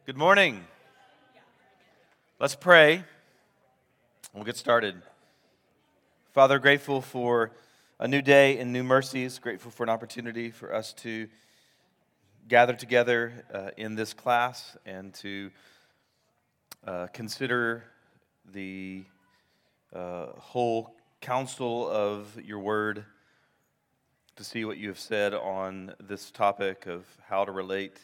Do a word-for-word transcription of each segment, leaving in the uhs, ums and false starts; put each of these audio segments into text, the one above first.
Good morning. Let's pray. We'll get started. Father, grateful for a new day and new mercies, grateful for an opportunity for us to gather together uh, in this class and to uh, consider the uh, whole counsel of your word, to see what you have said on this topic of how to relate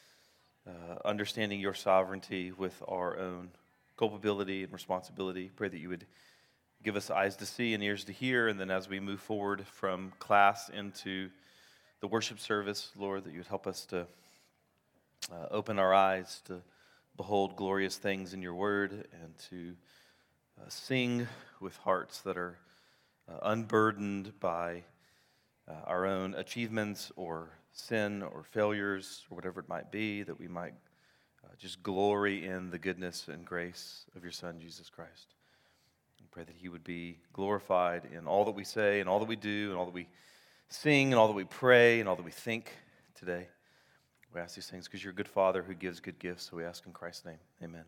Uh, understanding your sovereignty with our own culpability and responsibility. Pray that you would give us eyes to see and ears to hear, and then as we move forward from class into the worship service, Lord, that you would help us to uh, open our eyes to behold glorious things in your word and to uh, sing with hearts that are uh, unburdened by uh, our own achievements or sin or failures or whatever it might be, that we might uh, just glory in the goodness and grace of your Son, Jesus Christ. And pray that he would be glorified in all that we say and all that we do and all that we sing and all that we pray and all that we think today. We ask these things because you're a good Father who gives good gifts, so we ask in Christ's name. Amen.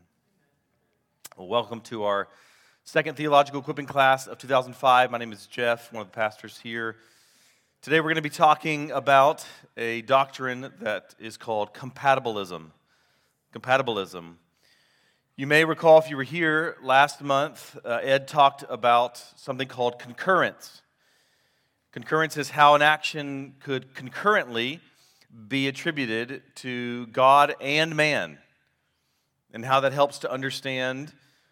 Well, welcome to our second theological equipping class of two thousand five. My name is Jeff, one of the pastors here. Today we're going to be talking about a doctrine that is called compatibilism. Compatibilism. You may recall if you were here last month, uh, Ed talked about something called concurrence. Concurrence is how an action could concurrently be attributed to God and man, and how that helps to understand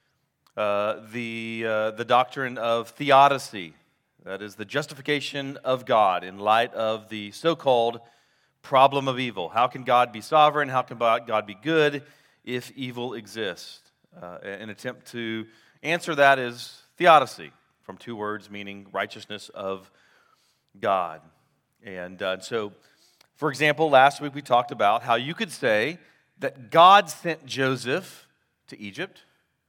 uh, the, uh, the doctrine of theodicy. That is the justification of God in light of the so-called problem of evil. How can God be sovereign? How can God be good if evil exists? Uh, an attempt to answer that is theodicy, from two words meaning righteousness of God. And uh, so, for example, last week we talked about how you could say that God sent Joseph to Egypt,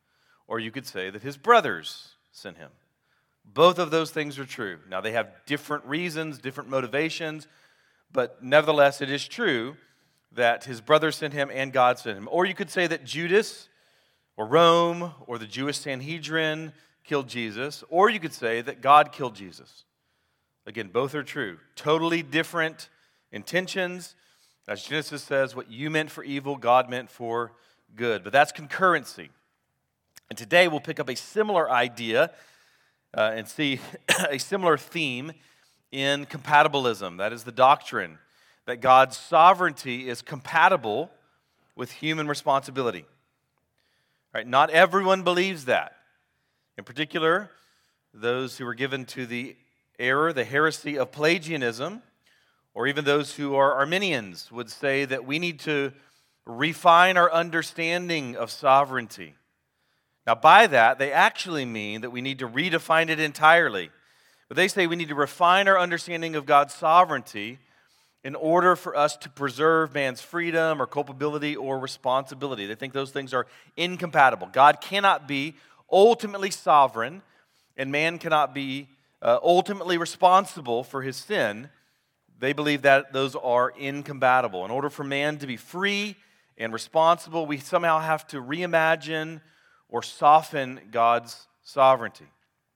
or you could say that his brothers sent him. Both of those things are true. Now, they have different reasons, different motivations, but nevertheless, it is true that his brothers sent him and God sent him. Or you could say that Judas or Rome or the Jewish Sanhedrin killed Jesus, or you could say that God killed Jesus. Again, both are true. Totally different intentions. As Genesis says, what you meant for evil, God meant for good. But that's concurrency. And today we'll pick up a similar idea Uh, and see a similar theme in compatibilism. That is the doctrine that God's sovereignty is compatible with human responsibility. Right? Not everyone believes that. In particular, those who are given to the error, the heresy of Pelagianism, or even those who are Arminians, would say that we need to refine our understanding of sovereignty. Now, by that, they actually mean that we need to redefine it entirely. But they say we need to refine our understanding of God's sovereignty in order for us to preserve man's freedom or culpability or responsibility. They think those things are incompatible. God cannot be ultimately sovereign, and man cannot be uh, ultimately responsible for his sin. They believe that those are incompatible. In order for man to be free and responsible, we somehow have to reimagine or soften God's sovereignty.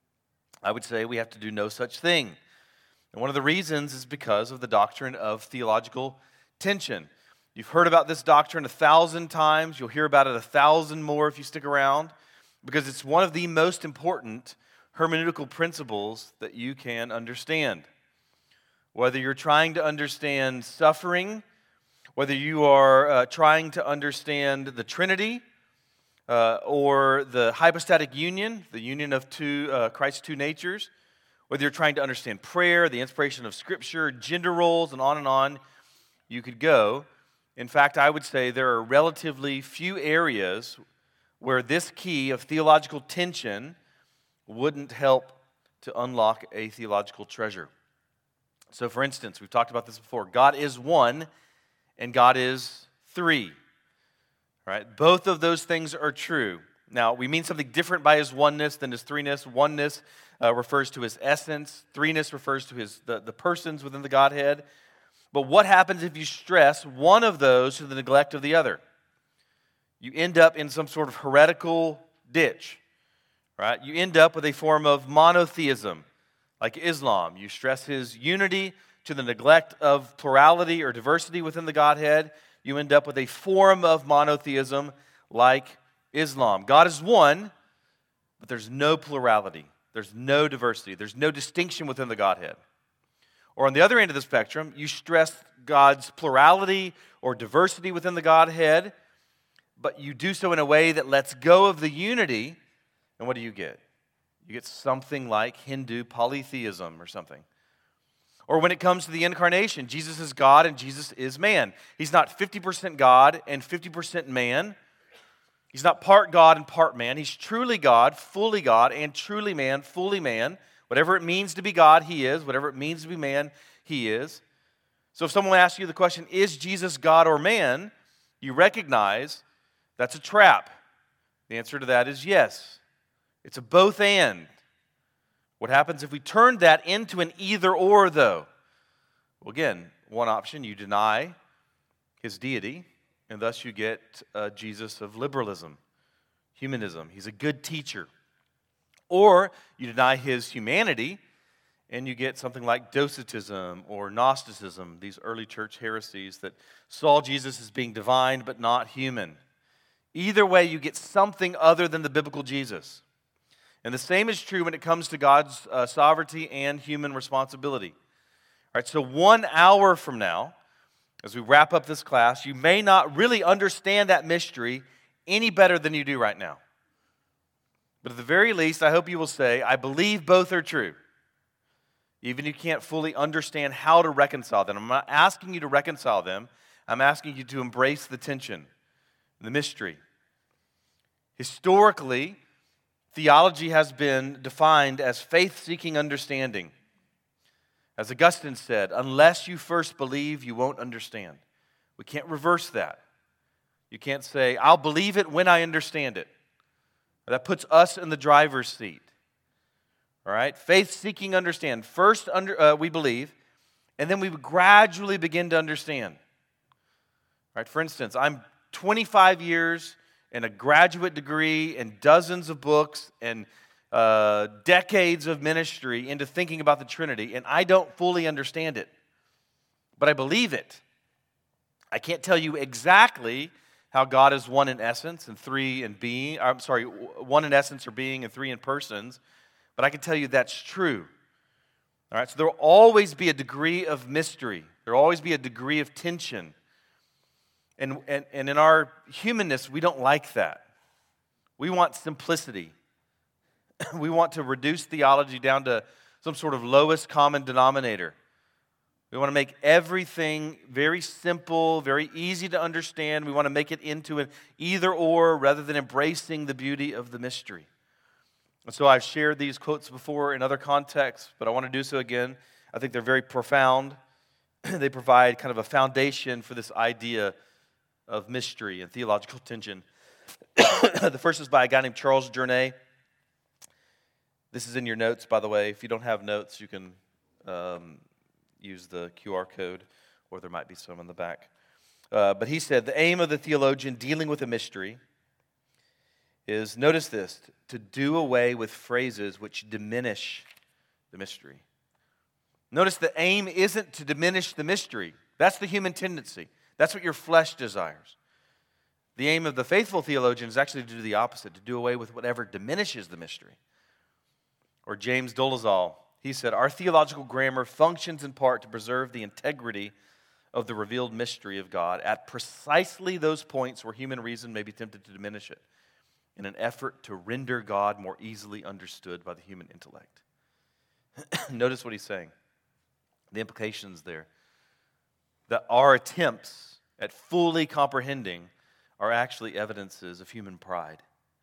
I would say we have to do no such thing. And one of the reasons is because of the doctrine of theological tension. You've heard about this doctrine a thousand times. You'll hear about it a thousand more if you stick around, because it's one of the most important hermeneutical principles that you can understand. Whether you're trying to understand suffering, whether you are uh, trying to understand the Trinity, Uh, or the hypostatic union, the union of two uh, Christ's two natures, whether you're trying to understand prayer, the inspiration of Scripture, gender roles, and on and on, you could go. In fact, I would say there are relatively few areas where this key of theological tension wouldn't help to unlock a theological treasure. So, for instance, we've talked about this before. God is one, and God is three. Right? Both of those things are true. Now, we mean something different by his oneness than his threeness. Oneness uh, refers to his essence. Threeness refers to his the, the persons within the Godhead. But what happens if you stress one of those to the neglect of the other? you end up in some sort of heretical ditch, right? You end up with a form of monotheism, like Islam. You stress his unity to the neglect of plurality or diversity within the Godhead. You end up with a form of monotheism like Islam. God is one, but there's no plurality. There's no diversity. There's no distinction within the Godhead. Or on the other end of the spectrum, you stress God's plurality or diversity within the Godhead, but you do so in a way that lets go of the unity, and what do you get? You get something like Hindu polytheism or something. Or when it comes to the incarnation, Jesus is God and Jesus is man. He's not fifty percent God and fifty percent man. He's not part God and part man. He's truly God, fully God, and truly man, fully man. Whatever it means to be God, he is. Whatever it means to be man, he is. So if someone asks you the question, is Jesus God or man? You recognize that's a trap. The answer to that is yes. It's a both and. What happens if we turn that into an either or, though? Well, again, one option, you deny his deity, and thus you get uh, Jesus of liberalism, humanism. He's a good teacher. Or you deny his humanity, and you get something like Docetism or Gnosticism, these early church heresies that saw Jesus as being divine but not human. Either way, you get something other than the biblical Jesus. And the same is true when it comes to God's uh, sovereignty and human responsibility. All right, so one hour from now, as we wrap up this class, you may not really understand that mystery any better than you do right now. But at the very least, I hope you will say, I believe both are true. Even if you can't fully understand how to reconcile them. I'm not asking you to reconcile them. I'm asking you to embrace the tension, the mystery. Historically, theology has been defined as faith-seeking understanding. As Augustine said, unless you first believe, you won't understand. We can't reverse that. You can't say, I'll believe it when I understand it. That puts us in the driver's seat. All right? Faith-seeking understand. First, under, uh, we believe, and then we gradually begin to understand. All right? For instance, I'm twenty-five years and a graduate degree and dozens of books and uh, decades of ministry into thinking about the Trinity, and I don't fully understand it. But I believe it. I can't tell you exactly how God is one in essence and three in being. I'm sorry, one in essence or being and three in persons. But I can tell you that's true. All right, so there will always be a degree of mystery. There will always be a degree of tension. And, and, and in our humanness, we don't like that. We want simplicity. We want to reduce theology down to some sort of lowest common denominator. We want to make everything very simple, very easy to understand. We want to make it into an either or rather than embracing the beauty of the mystery. And so I've shared these quotes before in other contexts, but I want to do so again. I think they're very profound. They provide kind of a foundation for this idea of mystery and theological tension. The first is by a guy named Charles Journet. This is in your notes, by the way. If you don't have notes, you can um, use the Q R code, or there might be some in the back. Uh, but he said, the aim of the theologian dealing with a mystery is, notice this, to do away with phrases which diminish the mystery. Notice the aim isn't to diminish the mystery. That's the human tendency. That's what your flesh desires. The aim of the faithful theologian is actually to do the opposite, to do away with whatever diminishes the mystery. Or James Dolezal, he said, our theological grammar functions in part to preserve the integrity of the revealed mystery of God at precisely those points where human reason may be tempted to diminish it, in an effort to render God more easily understood by the human intellect. Notice what he's saying. The implications there. That our attempts at fully comprehending are actually evidences of human pride.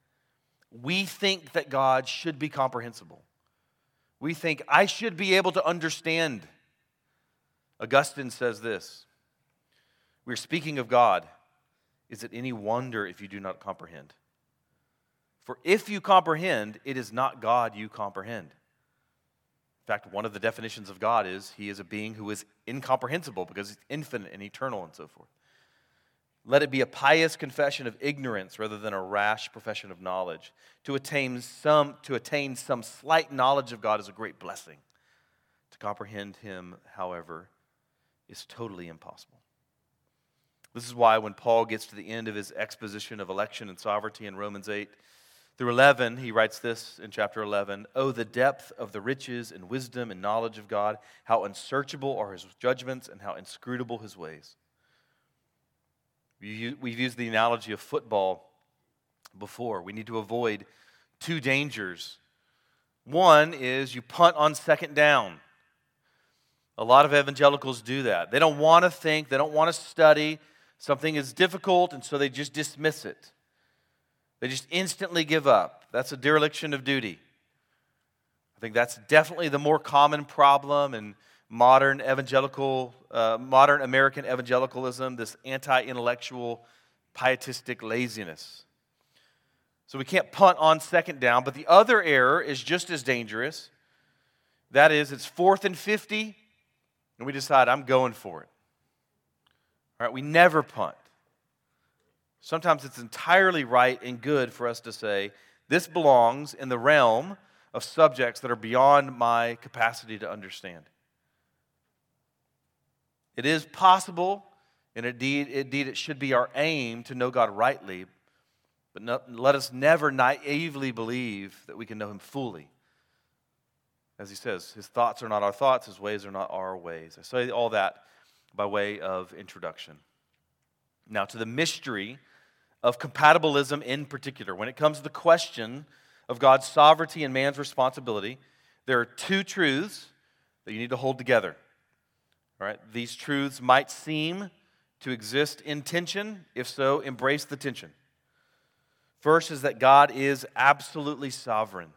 We think that God should be comprehensible. We think, I should be able to understand. Augustine says this, we're speaking of God. Is it any wonder if you do not comprehend? For if you comprehend, it is not God you comprehend. In fact, one of the definitions of God is he is a being who is incomprehensible because he's infinite and eternal and so forth. Let it be a pious confession of ignorance rather than a rash profession of knowledge. To attain some, to attain some slight knowledge of God is a great blessing. To comprehend Him, however, is totally impossible. This is why when Paul gets to the end of his exposition of election and sovereignty in Romans eight through eleven, he writes this in chapter eleven, "Oh, the depth of the riches and wisdom and knowledge of God, how unsearchable are His judgments and how inscrutable His ways." We've used the analogy of football before. We need to avoid two dangers. One is you punt on second down. A lot of evangelicals do that. They don't want to think, they don't want to study. Something is difficult, and so they just dismiss it. They just instantly give up. That's a dereliction of duty. I think that's definitely the more common problem in modern evangelical, uh, modern American evangelicalism, this anti-intellectual, pietistic laziness. So we can't punt on second down, but the other error is just as dangerous. That is, it's fourth and fifty, and we decide, I'm going for it. All right, we never punt. Sometimes it's entirely right and good for us to say, this belongs in the realm of subjects that are beyond my capacity to understand. It is possible, and indeed, indeed it should be our aim to know God rightly, but no, let us never naively believe that we can know Him fully. As he says, His thoughts are not our thoughts, His ways are not our ways. I say all that by way of introduction. Now, to the mystery of compatibilism in particular, when it comes to the question of God's sovereignty and man's responsibility, there are two truths that you need to hold together. All right? These truths might seem to exist in tension. If so, embrace the tension. First is that God is absolutely sovereign.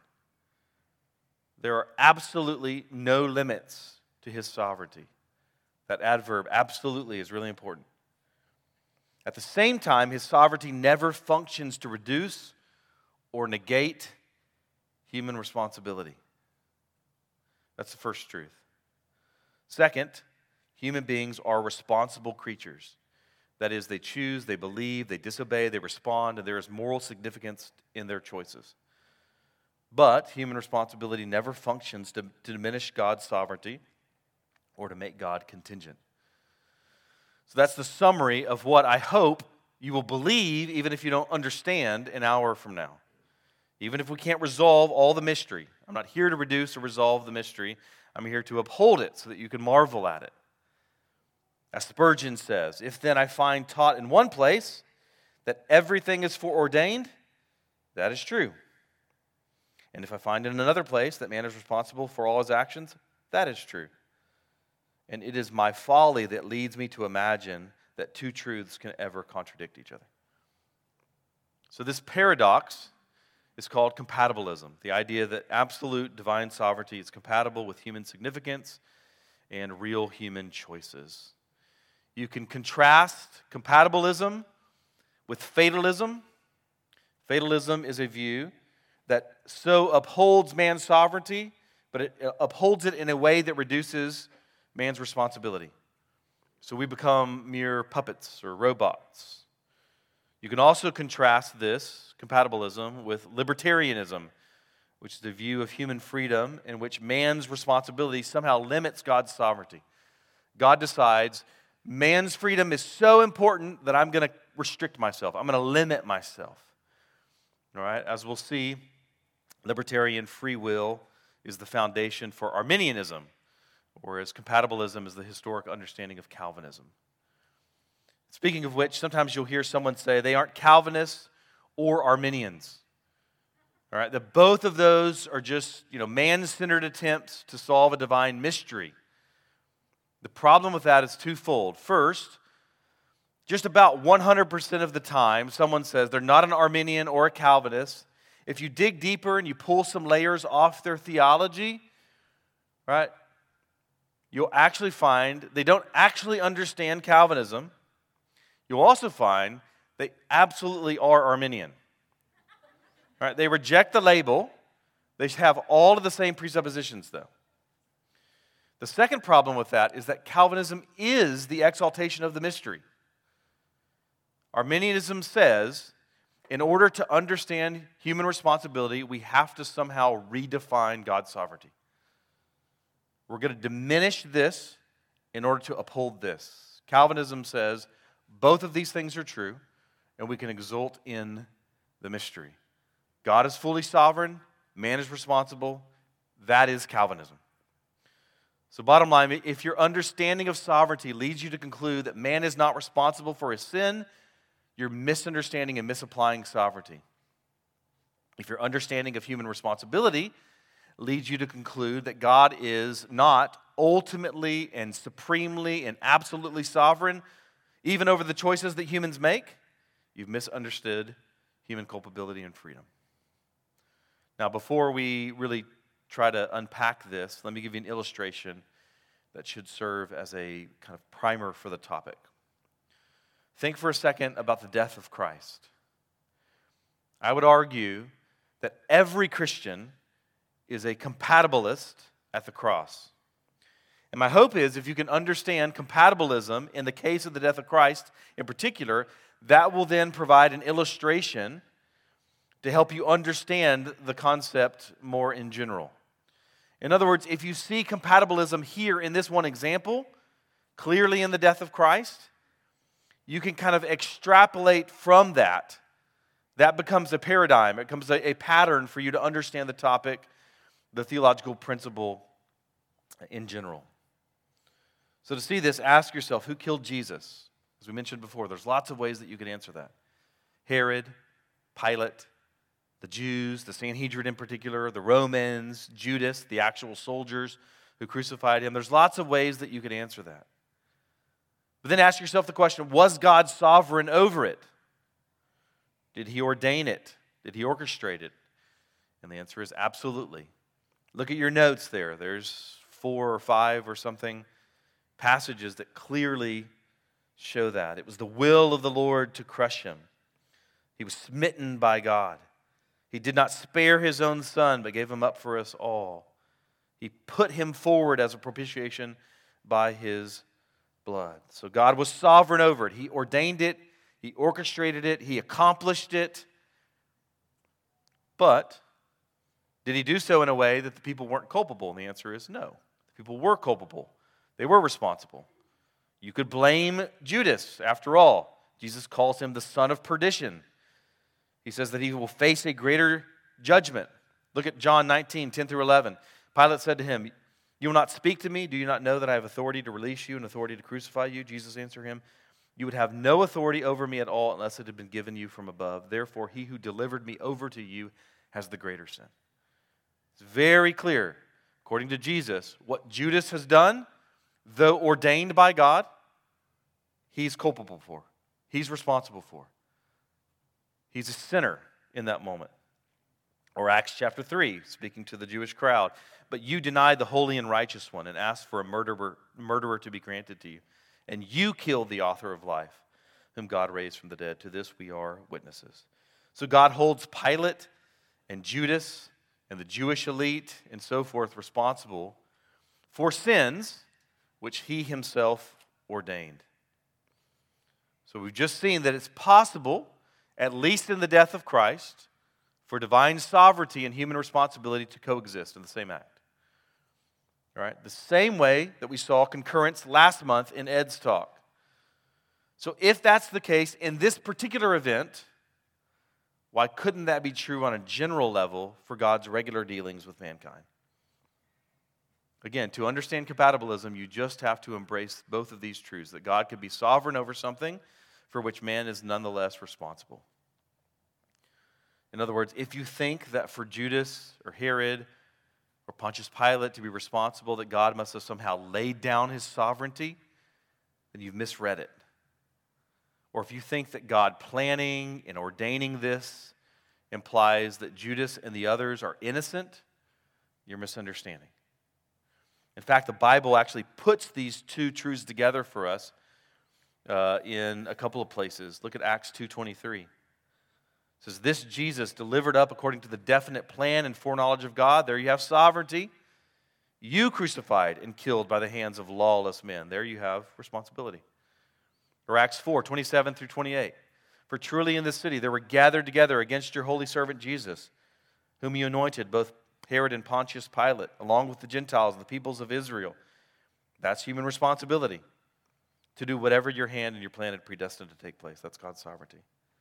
There are absolutely no limits to His sovereignty. That adverb, absolutely, is really important. At the same time, His sovereignty never functions to reduce or negate human responsibility. That's the first truth. Second, human beings are responsible creatures. That is, they choose, they believe, they disobey, they respond, and there is moral significance in their choices. But human responsibility never functions to, to diminish God's sovereignty or to make God contingent. So that's the summary of what I hope you will believe, even if you don't understand an hour from now. Even if we can't resolve all the mystery. I'm not here to reduce or resolve the mystery. I'm here to uphold it so that you can marvel at it. As Spurgeon says, if then I find taught in one place that everything is foreordained, that is true. And if I find in another place that man is responsible for all his actions, that is true. And it is my folly that leads me to imagine that two truths can ever contradict each other. So this paradox is called compatibilism, the idea that absolute divine sovereignty is compatible with human significance and real human choices. You can contrast compatibilism with fatalism. Fatalism is a view that so upholds man's sovereignty, but it upholds it in a way that reduces man's responsibility. So we become mere puppets or robots. You can also contrast this compatibilism with libertarianism, which is the view of human freedom in which man's responsibility somehow limits God's sovereignty. God decides man's freedom is so important that I'm going to restrict myself. I'm going to limit myself. All right, as we'll see, libertarian free will is the foundation for Arminianism, whereas compatibilism is the historic understanding of Calvinism. Speaking of which, sometimes you'll hear someone say they aren't Calvinists or Arminians. All right, that both of those are just, you know, man-centered attempts to solve a divine mystery. The problem with that is twofold. First, just about one hundred percent of the time, someone says they're not an Arminian or a Calvinist. If you dig deeper and you pull some layers off their theology, right, you'll actually find they don't actually understand Calvinism. You'll also find they absolutely are Arminian. All right, they reject the label. They have all of the same presuppositions, though. The second problem with that is that Calvinism is the exaltation of the mystery. Arminianism says, in order to understand human responsibility, we have to somehow redefine God's sovereignty. We're going to diminish this in order to uphold this. Calvinism says both of these things are true, and we can exult in the mystery. God is fully sovereign, man is responsible. That is Calvinism. So bottom line, if your understanding of sovereignty leads you to conclude that man is not responsible for his sin, you're misunderstanding and misapplying sovereignty. If your understanding of human responsibility leads you to conclude that God is not ultimately and supremely and absolutely sovereign, even over the choices that humans make, you've misunderstood human culpability and freedom. Now, before we really try to unpack this, let me give you an illustration that should serve as a kind of primer for the topic. Think for a second about the death of Christ. I would argue that every Christian is a compatibilist at the cross. And my hope is if you can understand compatibilism in the case of the death of Christ in particular, that will then provide an illustration to help you understand the concept more in general. In other words, if you see compatibilism here in this one example, clearly in the death of Christ, you can kind of extrapolate from that. That becomes a paradigm. It becomes a, a pattern for you to understand the topic, the theological principle in general. So to see this, ask yourself, who killed Jesus? As we mentioned before, there's lots of ways that you could answer that. Herod, Pilate, the Jews, the Sanhedrin in particular, the Romans, Judas, the actual soldiers who crucified him. There's lots of ways that you could answer that. But then ask yourself the question, was God sovereign over it? Did he ordain it? Did he orchestrate it? And the answer is absolutely. Look at your notes there. There's four or five or something passages that clearly show that. It was the will of the Lord to crush him. He was smitten by God. He did not spare his own son, but gave him up for us all. He put him forward as a propitiation by his blood. So God was sovereign over it. He ordained it. He orchestrated it. He accomplished it. But did he do so in a way that the people weren't culpable? And the answer is no. The people were culpable. They were responsible. You could blame Judas. After all, Jesus calls him the son of perdition. He says that he will face a greater judgment. Look at John nineteen, ten through eleven. Pilate said to him, "You will not speak to me? Do you not know that I have authority to release you and authority to crucify you?" Jesus answered him, "You would have no authority over me at all unless it had been given you from above. Therefore, he who delivered me over to you has the greater sin." It's very clear, according to Jesus, what Judas has done, though ordained by God, he's culpable for. He's responsible for. He's a sinner in that moment. Or Acts chapter three, speaking to the Jewish crowd. "But you denied the holy and righteous one and asked for a murderer, murderer to be granted to you. And you killed the author of life, whom God raised from the dead. To this we are witnesses." So God holds Pilate and Judas and the Jewish elite and so forth responsible for sins which he himself ordained. So we've just seen that it's possible, at least in the death of Christ, for divine sovereignty and human responsibility to coexist in the same act. All right? The same way that we saw concurrence last month in Ed's talk. So if that's the case in this particular event, why couldn't that be true on a general level for God's regular dealings with mankind? Again, to understand compatibilism, you just have to embrace both of these truths, that God can be sovereign over something for which man is nonetheless responsible. In other words, if you think that for Judas or Herod or Pontius Pilate to be responsible, that God must have somehow laid down his sovereignty, then you've misread it. Or if you think that God planning and ordaining this implies that Judas and the others are innocent, you're misunderstanding. In fact, the Bible actually puts these two truths together for us uh, in a couple of places. Look at Acts two twenty-three. It says, "This Jesus delivered up according to the definite plan and foreknowledge of God." There you have sovereignty. "You crucified and killed by the hands of lawless men." There you have responsibility. Or Acts four twenty-seven through twenty-eight. For truly in this city there were gathered together against your holy servant Jesus, whom you anointed, both Herod and Pontius Pilate, along with the Gentiles and the peoples of Israel. That's human responsibility, to do whatever your hand and your plan had predestined to take place. That's God's sovereignty.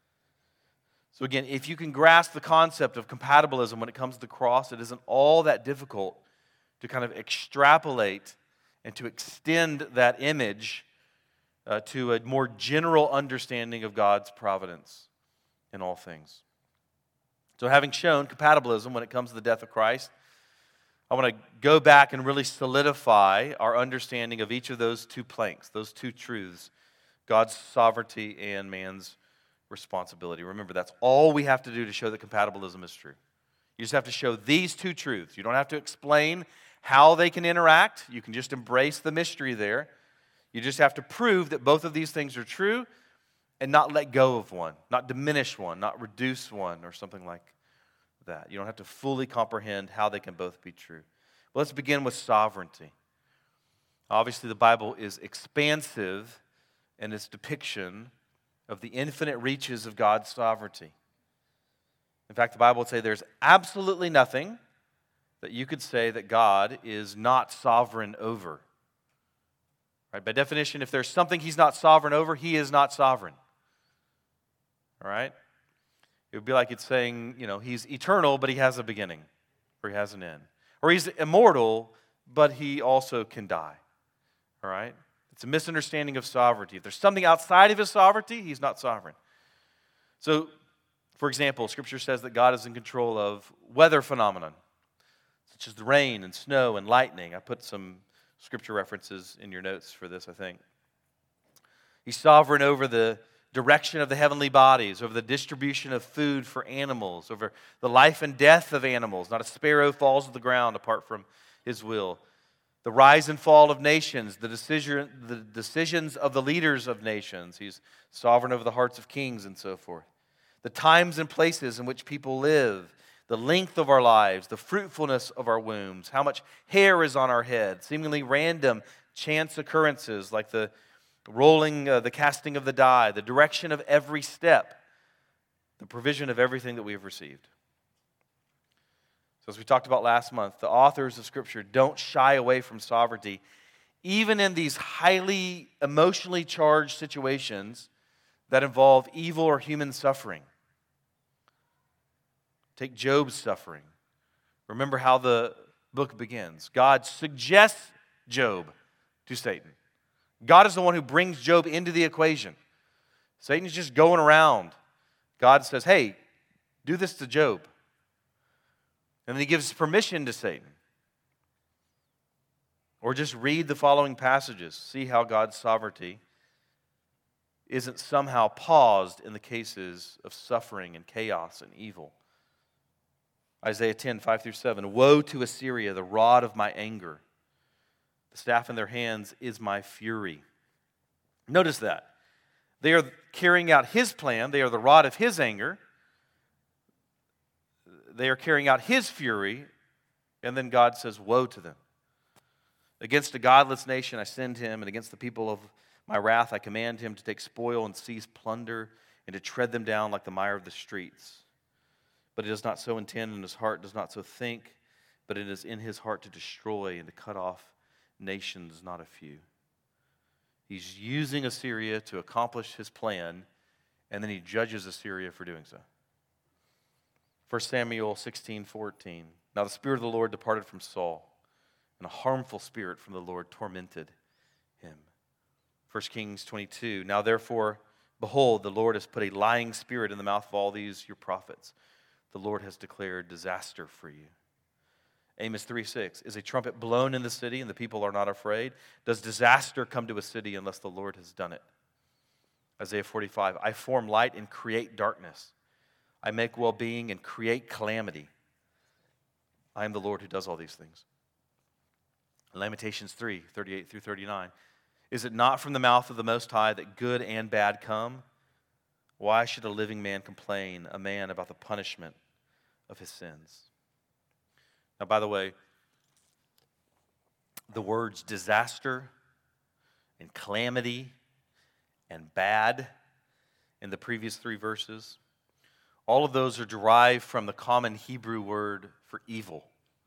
So again, if you can grasp the concept of compatibilism when it comes to the cross, it isn't all that difficult to kind of extrapolate and to extend that image uh, to a more general understanding of God's providence in all things. So having shown compatibilism when it comes to the death of Christ, I want to go back and really solidify our understanding of each of those two planks, those two truths, God's sovereignty and man's responsibility. Remember, that's all we have to do to show that compatibilism is true. You just have to show these two truths. You don't have to explain how they can interact. You can just embrace the mystery there. You just have to prove that both of these things are true and not let go of one, not diminish one, not reduce one, or something like that. You don't have to fully comprehend how they can both be true. But let's begin with sovereignty. Obviously, the Bible is expansive in its depiction of the infinite reaches of God's sovereignty. In fact, the Bible would say there's absolutely nothing that you could say that God is not sovereign over. Right? By definition, if there's something He's not sovereign over, He is not sovereign. All right? It would be like it's saying, you know, He's eternal, but He has a beginning, or He has an end. Or He's immortal, but He also can die. All right? It's a misunderstanding of sovereignty. If there's something outside of His sovereignty, He's not sovereign. So, for example, Scripture says that God is in control of weather phenomenon, such as the rain and snow and lightning. I put some Scripture references in your notes for this, I think. He's sovereign over the direction of the heavenly bodies, over the distribution of food for animals, over the life and death of animals. Not a sparrow falls to the ground apart from His will. The rise and fall of nations, the decision, the decisions of the leaders of nations. He's sovereign over the hearts of kings and so forth. The times and places in which people live, the length of our lives, the fruitfulness of our wombs, how much hair is on our head, seemingly random chance occurrences like the rolling, uh, the casting of the die, the direction of every step, the provision of everything that we have received. So as we talked about last month, the authors of Scripture don't shy away from sovereignty, even in these highly emotionally charged situations that involve evil or human suffering. Take Job's suffering. Remember how the book begins. God suggests Job to Satan. God is the one who brings Job into the equation. Satan's just going around. God says, hey, do this to Job. And then He gives permission to Satan. Or just read the following passages. See how God's sovereignty isn't somehow paused in the cases of suffering and chaos and evil. Isaiah ten, five through seven. Woe to Assyria, the rod of my anger. The staff in their hands is my fury. Notice that. They are carrying out His plan. They are the rod of His anger. They are carrying out His fury. And then God says, woe to them. Against a godless nation I send Him, and against the people of my wrath I command Him to take spoil and seize plunder, and to tread them down like the mire of the streets. But He does not so intend, and His heart does not so think, but it is in His heart to destroy and to cut off nations, not a few. He's using Assyria to accomplish His plan, and then He judges Assyria for doing so. First Samuel sixteen, fourteen. Now the Spirit of the Lord departed from Saul, and a harmful spirit from the Lord tormented him. First Kings twenty-two. Now therefore, behold, the Lord has put a lying spirit in the mouth of all these your prophets. The Lord has declared disaster for you. Amos three six. Is a trumpet blown in the city and the people are not afraid? Does disaster come to a city unless the Lord has done it? Isaiah forty-five. I form light and create darkness. I make well-being and create calamity. I am the Lord who does all these things. Lamentations three, thirty-eight through thirty-nine. Is it not from the mouth of the Most High that good and bad come? Why should a living man complain, a man about the punishment of his sins? Now, by the way, the words disaster and calamity and bad in the previous three verses. All of those are derived from the common Hebrew word for evil.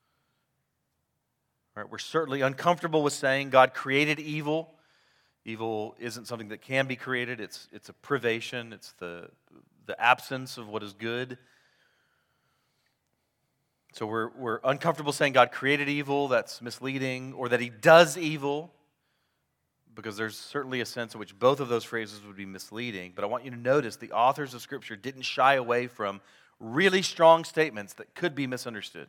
All right, we're certainly uncomfortable with saying God created evil. Evil isn't something that can be created. It's, it's a privation. It's the, the absence of what is good. So we're, we're uncomfortable saying God created evil. That's misleading. Or that he does evil. Because there's certainly a sense in which both of those phrases would be misleading. But I want you to notice the authors of Scripture didn't shy away from really strong statements that could be misunderstood.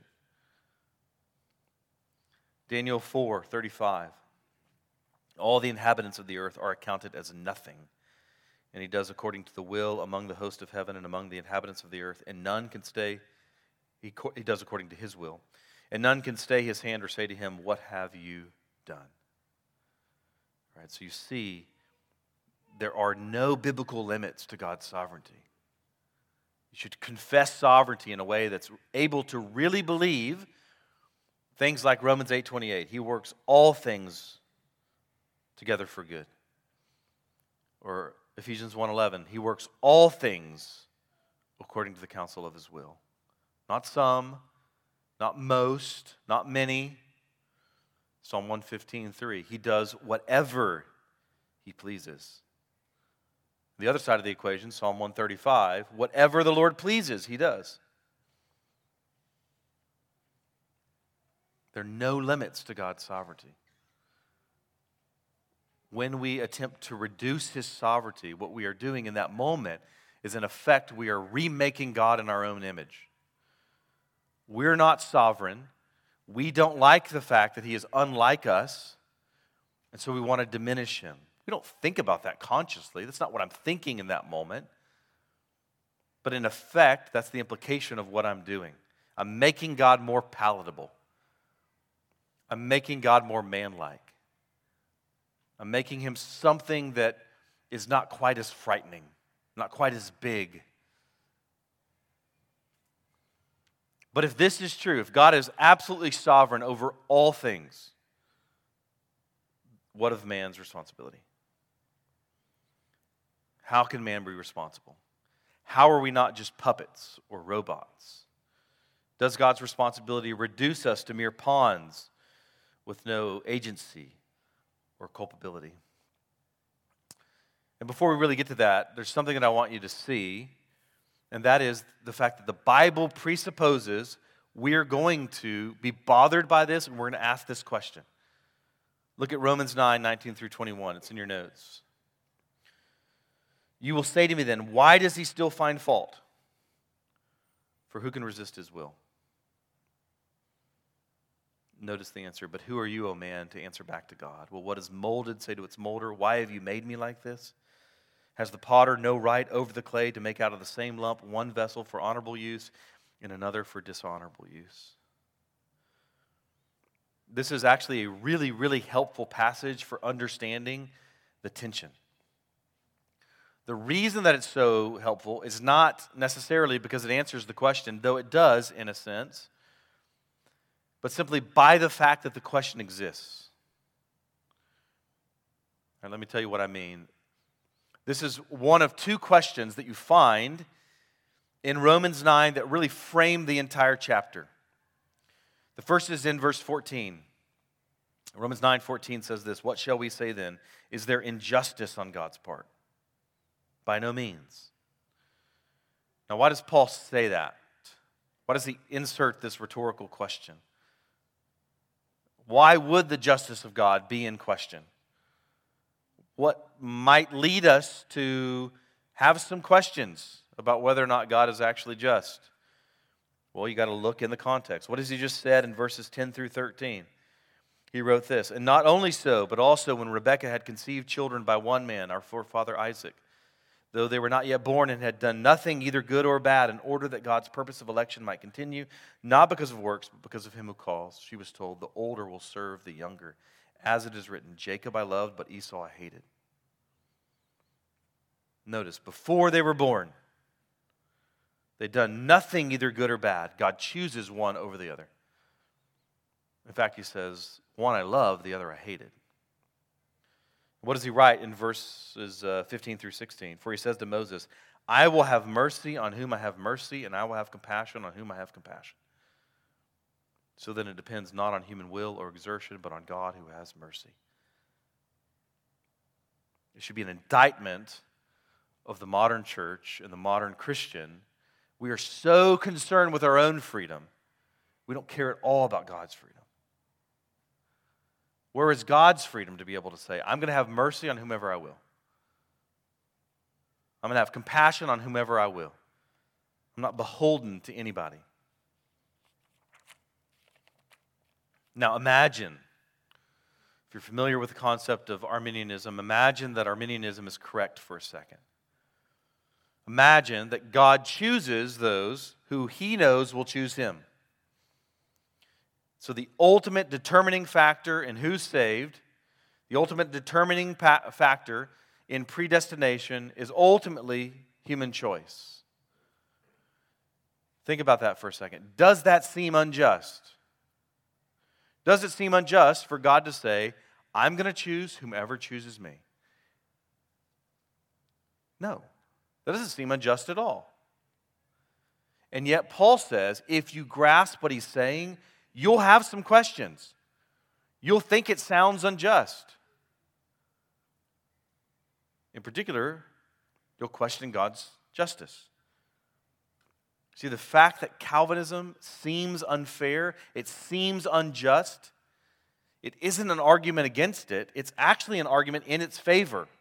Daniel four thirty-five. All the inhabitants of the earth are accounted as nothing. And he does according to the will among the host of heaven and among the inhabitants of the earth. And none can stay, he, he does according to his will. And none can stay his hand or say to him, what have you done? All right, so you see, there are no biblical limits to God's sovereignty. You should confess sovereignty in a way that's able to really believe things like Romans eight twenty-eight. He works all things together for good. Or Ephesians one eleven. He works all things according to the counsel of his will. Not some, not most, not many. Psalm one fifteen three. He does whatever he pleases. The other side of the equation, Psalm one thirty-five. Whatever the Lord pleases, he does. There are no limits to God's sovereignty. When we attempt to reduce his sovereignty, what we are doing in that moment is, in effect, we are remaking God in our own image. We're not sovereign. We don't like the fact that he is unlike us, and so we want to diminish him. We don't think about that consciously. That's not what I'm thinking in that moment. But in effect, that's the implication of what I'm doing. I'm making God more palatable. I'm making God more man-like. I'm making him something that is not quite as frightening, not quite as big. But if this is true, if God is absolutely sovereign over all things, what of man's responsibility? How can man be responsible? How are we not just puppets or robots? Does God's responsibility reduce us to mere pawns with no agency or culpability? And before we really get to that, there's something that I want you to see, and that is the fact that the Bible presupposes we are going to be bothered by this, and we're going to ask this question. Look at Romans nine, nineteen through twenty-one. It's in your notes. You will say to me then, why does he still find fault? For who can resist his will? Notice the answer, but who are you, O man, to answer back to God? Well, what is molded, say to its molder, why have you made me like this? Has the potter no right over the clay to make out of the same lump one vessel for honorable use and another for dishonorable use? This is actually a really, really helpful passage for understanding the tension. The reason that it's so helpful is not necessarily because it answers the question, though it does in a sense, but simply by the fact that the question exists. And let me tell you what I mean. This is one of two questions that you find in Romans nine that really frame the entire chapter. The first is in verse fourteen. Romans nine fourteen says this, what shall we say then? Is there injustice on God's part? By no means. Now, why does Paul say that? Why does he insert this rhetorical question? Why would the justice of God be in question? What might lead us to have some questions about whether or not God is actually just? Well, you got to look in the context. What has he just said in verses ten through thirteen? He wrote this, and not only so, but also when Rebekah had conceived children by one man, our forefather Isaac, though they were not yet born and had done nothing, either good or bad, in order that God's purpose of election might continue, not because of works, but because of him who calls. She was told, the older will serve the younger. As it is written, Jacob I loved, but Esau I hated. Notice, before they were born, they'd done nothing either good or bad. God chooses one over the other. In fact, he says, one I love, the other I hated. What does he write in verses uh, fifteen through sixteen? For he says to Moses, I will have mercy on whom I have mercy, and I will have compassion on whom I have compassion. So then it depends not on human will or exertion, but on God who has mercy. It should be an indictment of the modern church and the modern Christian. We are so concerned with our own freedom, we don't care at all about God's freedom. Where is God's freedom to be able to say, I'm going to have mercy on whomever I will. I'm going to have compassion on whomever I will. I'm not beholden to anybody. Now imagine, if you're familiar with the concept of Arminianism, imagine that Arminianism is correct for a second. Imagine that God chooses those who he knows will choose him. So the ultimate determining factor in who's saved, the ultimate determining pa- factor in predestination is ultimately human choice. Think about that for a second. Does that seem unjust? Does it seem unjust for God to say, I'm going to choose whomever chooses me? No, that doesn't seem unjust at all. And yet Paul says, if you grasp what he's saying, you'll have some questions. You'll think it sounds unjust. In particular, you'll question God's justice. See, the fact that Calvinism seems unfair, it seems unjust, it isn't an argument against it, it's actually an argument in its favor. Does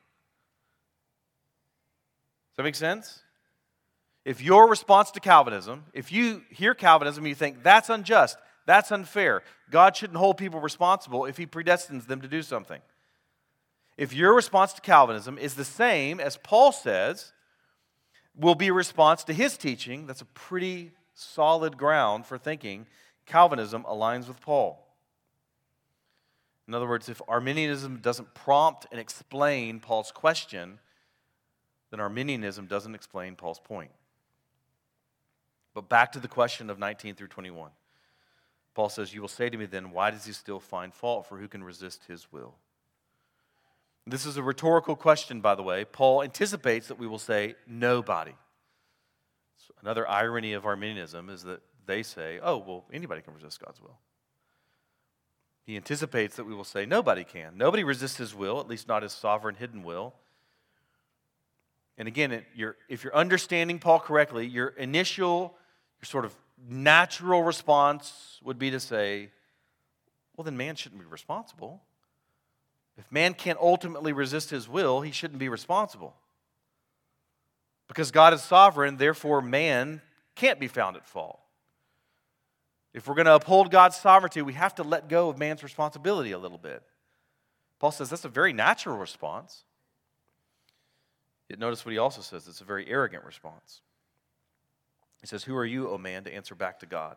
that make sense? If your response to Calvinism, if you hear Calvinism and you think, that's unjust, that's unfair, God shouldn't hold people responsible if he predestines them to do something. If your response to Calvinism is the same as Paul says will be a response to his teaching, that's a pretty solid ground for thinking Calvinism aligns with Paul. In other words, if Arminianism doesn't prompt and explain Paul's question, then Arminianism doesn't explain Paul's point. But back to the question of nineteen through twenty-one. Paul says, you will say to me then, why does he still find fault? For who can resist his will? This is a rhetorical question, by the way. Paul anticipates that we will say, nobody. So another irony of Arminianism is that they say, oh, well, anybody can resist God's will. He anticipates that we will say, nobody can. Nobody resists his will, at least not his sovereign hidden will. And again, it, you're, if you're understanding Paul correctly, your initial, your sort of natural response would be to say, well, then man shouldn't be responsible. If man can't ultimately resist his will, he shouldn't be responsible. Because God is sovereign, therefore man can't be found at fault. If we're going to uphold God's sovereignty, we have to let go of man's responsibility a little bit. Paul says that's a very natural response. Yet notice what he also says. It's a very arrogant response. He says, who are you, O man, to answer back to God?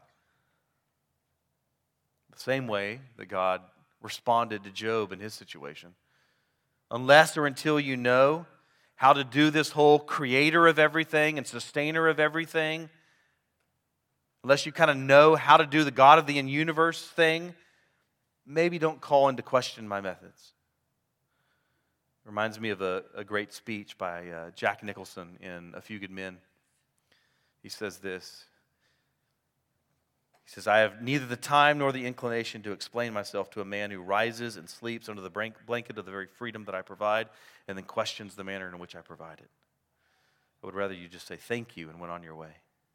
The same way that God responded to Job in his situation. Unless or until you know how to do this whole creator of everything and sustainer of everything, unless you kind of know how to do the God of the universe thing, maybe don't call into question my methods. It reminds me of a, a great speech by uh, Jack Nicholson in A Few Good Men. He says this. He says, I have neither the time nor the inclination to explain myself to a man who rises and sleeps under the blanket of the very freedom that I provide and then questions the manner in which I provide it. I would rather you just say thank you and went on your way.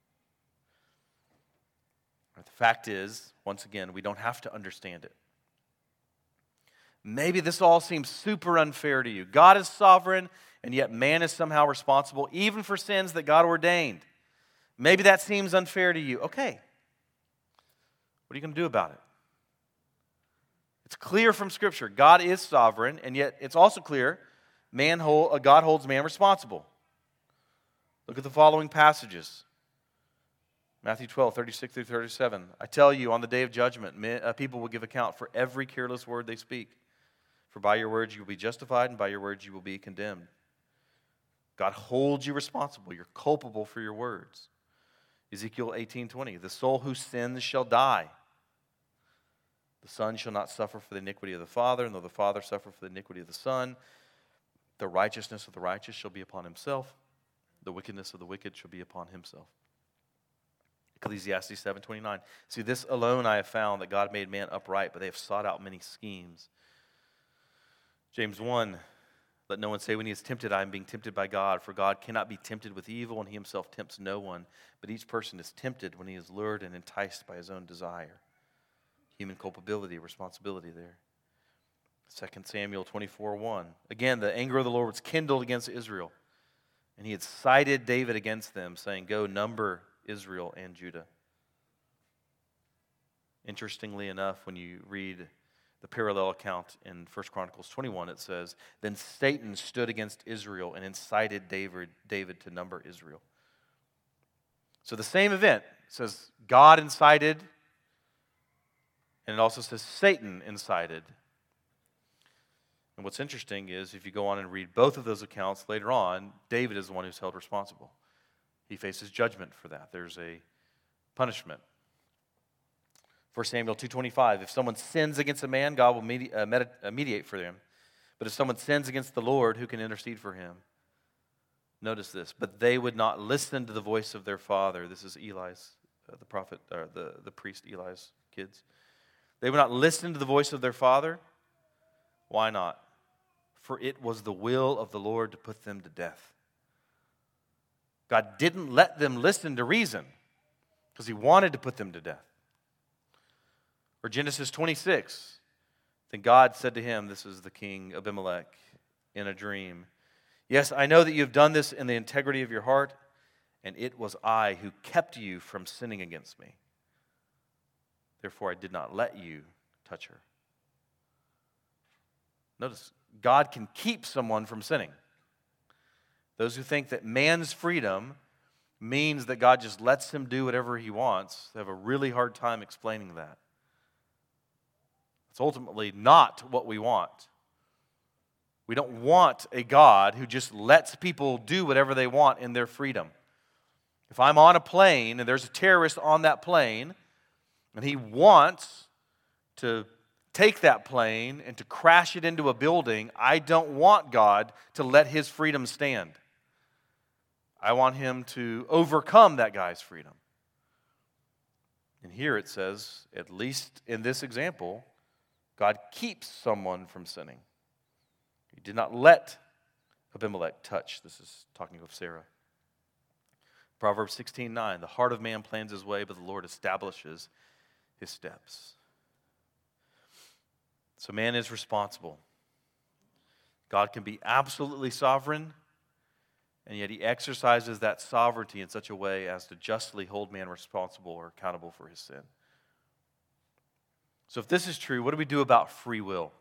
But the fact is, once again, we don't have to understand it. Maybe this all seems super unfair to you. God is sovereign, and yet man is somehow responsible, even for sins that God ordained. Maybe that seems unfair to you. Okay. What are you going to do about it? It's clear from Scripture. God is sovereign, and yet it's also clear man hold, God holds man responsible. Look at the following passages. Matthew twelve, thirty-six through thirty-seven. I tell you, on the day of judgment, men, uh, people will give account for every careless word they speak. For by your words you will be justified, and by your words you will be condemned. God holds you responsible. You're culpable for your words. Ezekiel eighteen twenty. The soul who sins shall die. The Son shall not suffer for the iniquity of the Father, nor the Father suffer for the iniquity of the Son, The righteousness of the righteous shall be upon himself. The wickedness of the wicked shall be upon himself. Ecclesiastes seven twenty-nine. See, this alone I have found, that God made man upright, but they have sought out many schemes. James one. Let no one say when he is tempted, I am being tempted by God. For God cannot be tempted with evil, and he himself tempts no one. But each person is tempted when he is lured and enticed by his own desire. Human culpability, responsibility there. Second Samuel twenty-four one. Again, the anger of the Lord was kindled against Israel, and he had cited David against them, saying, go number Israel and Judah. Interestingly enough, when you read the parallel account in First Chronicles twenty-one, it says, then Satan stood against Israel and incited David, David to number Israel. So the same event says God incited, and it also says Satan incited. And what's interesting is if you go on and read both of those accounts later on, David is the one who's held responsible. He faces judgment for that. There's a punishment. First Samuel two twenty-five, if someone sins against a man, God will medi- uh, med- uh, mediate for them. But if someone sins against the Lord, who can intercede for him? Notice this, but they would not listen to the voice of their father. This is Eli's, uh, the prophet, or the, the priest Eli's kids. They would not listen to the voice of their father. Why not? For it was the will of the Lord to put them to death. God didn't let them listen to reason because he wanted to put them to death. Or Genesis twenty-six, then God said to him, this is the king Abimelech, in a dream, yes, I know that you have done this in the integrity of your heart, and it was I who kept you from sinning against me. Therefore, I did not let you touch her. Notice, God can keep someone from sinning. Those who think that man's freedom means that God just lets him do whatever he wants have a really hard time explaining that. It's ultimately not what we want. We don't want a God who just lets people do whatever they want in their freedom. If I'm on a plane and there's a terrorist on that plane and he wants to take that plane and to crash it into a building, I don't want God to let his freedom stand. I want him to overcome that guy's freedom. And here it says, at least in this example, God keeps someone from sinning. He did not let Abimelech touch. This is talking of Sarah. Proverbs sixteen nine, the heart of man plans his way, but the Lord establishes his steps. So man is responsible. God can be absolutely sovereign, and yet he exercises that sovereignty in such a way as to justly hold man responsible or accountable for his sin. So if this is true, what do we do about free will?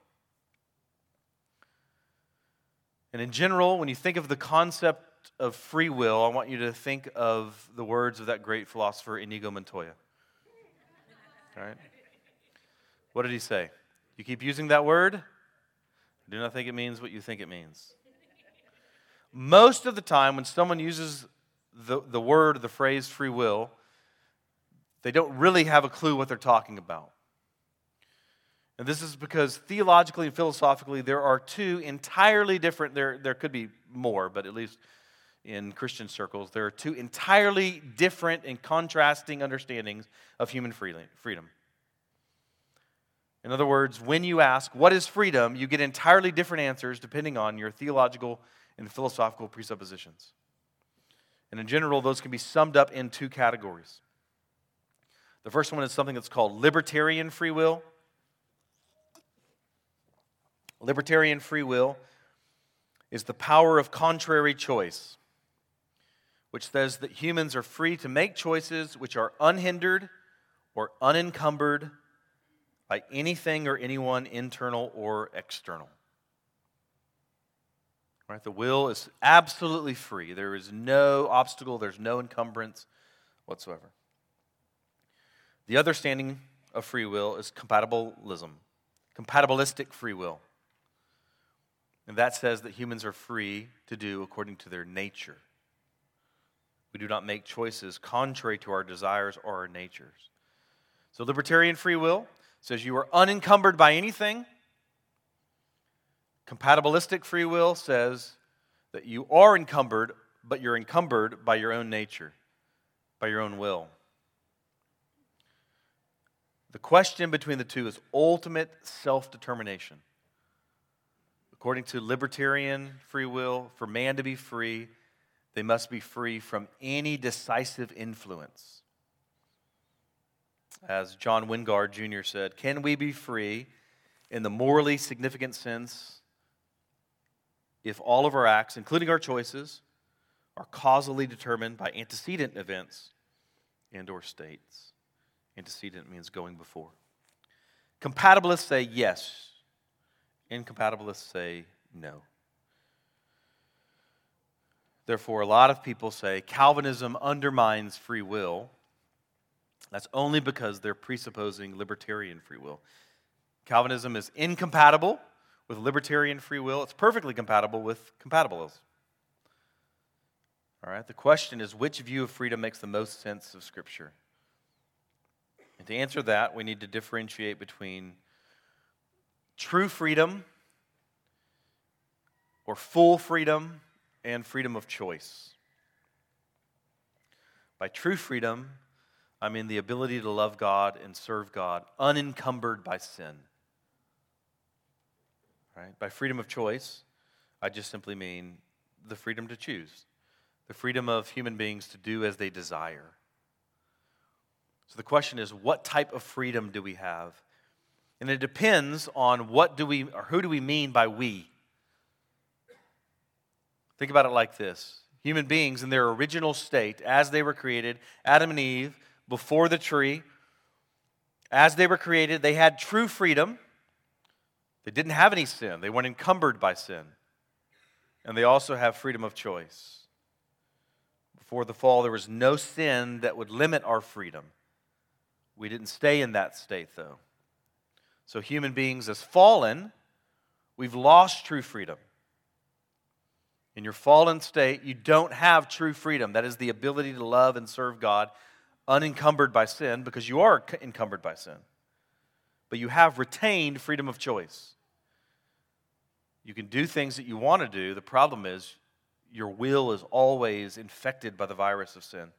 And in general, when you think of the concept of free will, I want you to think of the words of that great philosopher Inigo Montoya. All right? What did he say? You keep using that word, I do not think it means what you think it means. Most of the time when someone uses the, the word, the phrase free will, they don't really have a clue what they're talking about. And this is because theologically and philosophically, there are two entirely different, there, there could be more, but at least in Christian circles, there are two entirely different and contrasting understandings of human freedom. In other words, when you ask, what is freedom, you get entirely different answers depending on your theological and philosophical presuppositions. And in general, those can be summed up in two categories. The first one is something that's called libertarian free will. Libertarian free will is the power of contrary choice, which says that humans are free to make choices which are unhindered or unencumbered by anything or anyone internal or external. Right? The will is absolutely free. There is no obstacle, there's no encumbrance whatsoever. The other standing of free will is compatibilism, compatibilistic free will. And that says that humans are free to do according to their nature. We do not make choices contrary to our desires or our natures. So libertarian free will says you are unencumbered by anything. Compatibilistic free will says that you are encumbered, but you're encumbered by your own nature, by your own will. The question between the two is ultimate self-determination. According to libertarian free will, for man to be free, they must be free from any decisive influence. As John Wingard Junior said, can we be free in the morally significant sense if all of our acts, including our choices, are causally determined by antecedent events and or states? Antecedent means going before. Compatibilists say yes. Incompatibilists say no. Therefore, a lot of people say Calvinism undermines free will. That's only because they're presupposing libertarian free will. Calvinism is incompatible with libertarian free will. It's perfectly compatible with compatibilism. All right, the question is, which view of freedom makes the most sense of Scripture? And to answer that, we need to differentiate between true freedom or full freedom and freedom of choice. By true freedom, I mean the ability to love God and serve God unencumbered by sin. Right? By freedom of choice, I just simply mean the freedom to choose, the freedom of human beings to do as they desire. So the question is, what type of freedom do we have? And it depends on what do we, or who do we mean by we. Think about it like this. Human beings in their original state, as they were created, Adam and Eve, before the tree, as they were created, they had true freedom. They didn't have any sin. They weren't encumbered by sin. And they also have freedom of choice. Before the fall, there was no sin that would limit our freedom. We didn't stay in that state, though. So human beings, as fallen, we've lost true freedom. In your fallen state, you don't have true freedom. That is the ability to love and serve God unencumbered by sin, because you are encumbered by sin. But you have retained freedom of choice. You can do things that you want to do. The problem is your will is always infected by the virus of sin.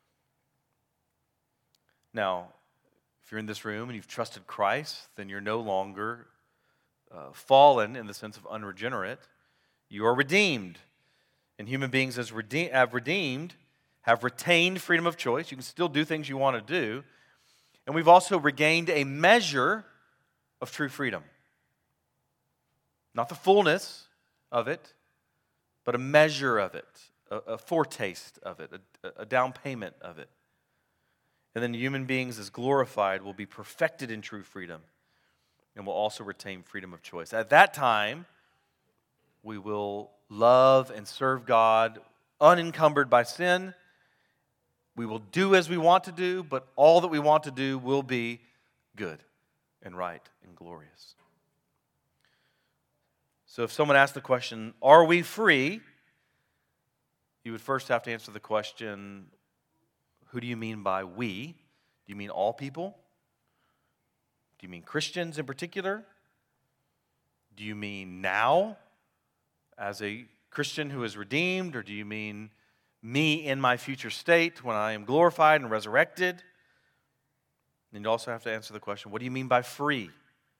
Now, if you're in this room and you've trusted Christ, then you're no longer uh, fallen in the sense of unregenerate. You are redeemed. And human beings as rede- have redeemed have retained freedom of choice. You can still do things you want to do. And we've also regained a measure of true freedom. Not the fullness of it, but a measure of it, a, a foretaste of it, a, a down payment of it. And then human beings as glorified will be perfected in true freedom and will also retain freedom of choice. At that time, we will love and serve God unencumbered by sin. We will do as we want to do, but all that we want to do will be good and right and glorious. So if someone asks the question, are we free? You would first have to answer the question, who do you mean by we? Do you mean all people? Do you mean Christians in particular? Do you mean now as a Christian who is redeemed? Or do you mean me in my future state when I am glorified and resurrected? And you also have to answer the question, what do you mean by free?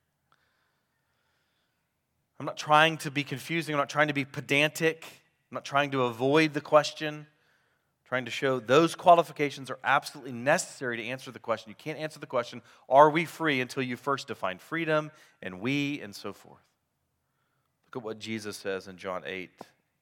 I'm not trying to be confusing. I'm not trying to be pedantic. I'm not trying to avoid the question. I'm trying to show those qualifications are absolutely necessary to answer the question. You can't answer the question, are we free, until you first define freedom and we and so forth. Look at what Jesus says in John eight.